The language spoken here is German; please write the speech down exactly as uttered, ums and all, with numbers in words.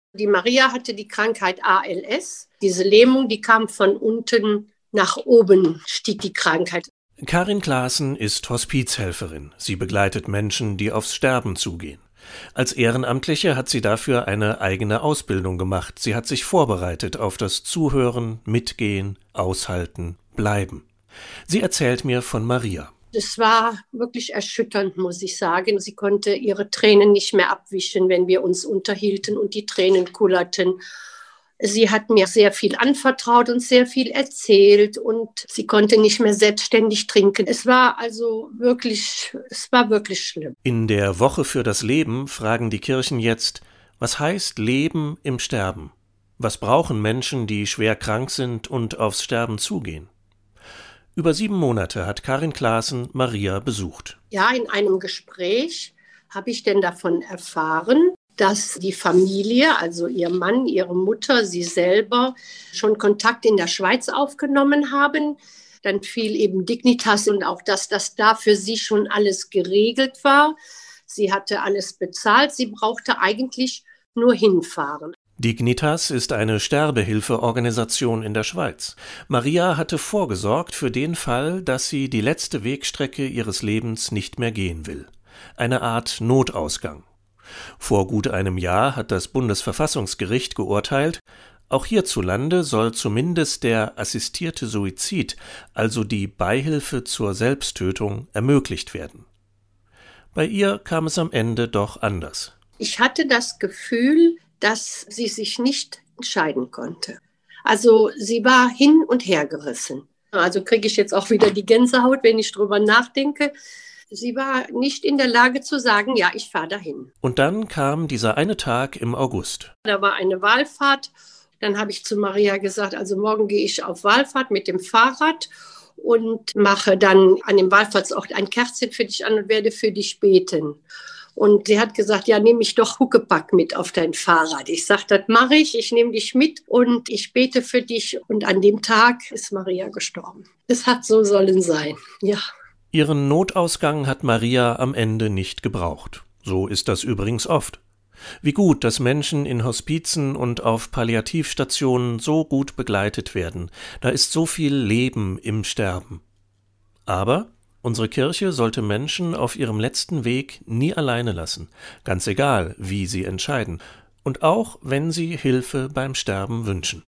Die Maria hatte die Krankheit A L S. Diese Lähmung, die kam von unten nach oben, stieg die Krankheit. Karin Klaassen ist Hospizhelferin. Sie begleitet Menschen, die aufs Sterben zugehen. Als Ehrenamtliche hat sie dafür eine eigene Ausbildung gemacht. Sie hat sich vorbereitet auf das Zuhören, Mitgehen, Aushalten, Bleiben. Sie erzählt mir von Maria. Es war wirklich erschütternd, muss ich sagen. Sie konnte ihre Tränen nicht mehr abwischen, wenn wir uns unterhielten und die Tränen kullerten. Sie hat mir sehr viel anvertraut und sehr viel erzählt und sie konnte nicht mehr selbstständig trinken. Es war also wirklich, es war wirklich schlimm. In der Woche für das Leben fragen die Kirchen jetzt, was heißt Leben im Sterben? Was brauchen Menschen, die schwer krank sind und aufs Sterben zugehen? Über sieben Monate hat Karin Klaassen Maria besucht. Ja, in einem Gespräch habe ich denn davon erfahren, dass die Familie, also ihr Mann, ihre Mutter, sie selber schon Kontakt in der Schweiz aufgenommen haben. Dann fiel eben Dignitas und auch, dass das da für sie schon alles geregelt war. Sie hatte alles bezahlt, sie brauchte eigentlich nur hinfahren. Dignitas ist eine Sterbehilfeorganisation in der Schweiz. Maria hatte vorgesorgt für den Fall, dass sie die letzte Wegstrecke ihres Lebens nicht mehr gehen will. Eine Art Notausgang. Vor gut einem Jahr hat das Bundesverfassungsgericht geurteilt, auch hierzulande soll zumindest der assistierte Suizid, also die Beihilfe zur Selbsttötung, ermöglicht werden. Bei ihr kam es am Ende doch anders. Ich hatte das Gefühl, dass sie sich nicht entscheiden konnte. Also sie war hin und her gerissen. Also kriege ich jetzt auch wieder die Gänsehaut, wenn ich drüber nachdenke. Sie war nicht in der Lage zu sagen, ja, ich fahre dahin. Und dann kam dieser eine Tag im August. Da war eine Wallfahrt. Dann habe ich zu Maria gesagt, also morgen gehe ich auf Wallfahrt mit dem Fahrrad und mache dann an dem Wallfahrtsort ein Kerzchen für dich an und werde für dich beten. Und sie hat gesagt, ja, nehme ich doch Huckepack mit auf dein Fahrrad. Ich sage, das mache ich, ich nehme dich mit und ich bete für dich. Und an dem Tag ist Maria gestorben. Es hat so sollen sein, ja. Ihren Notausgang hat Maria am Ende nicht gebraucht. So ist das übrigens oft. Wie gut, dass Menschen in Hospizen und auf Palliativstationen so gut begleitet werden. Da ist so viel Leben im Sterben. Aber unsere Kirche sollte Menschen auf ihrem letzten Weg nie alleine lassen, ganz egal, wie sie entscheiden, und auch wenn sie Hilfe beim Sterben wünschen.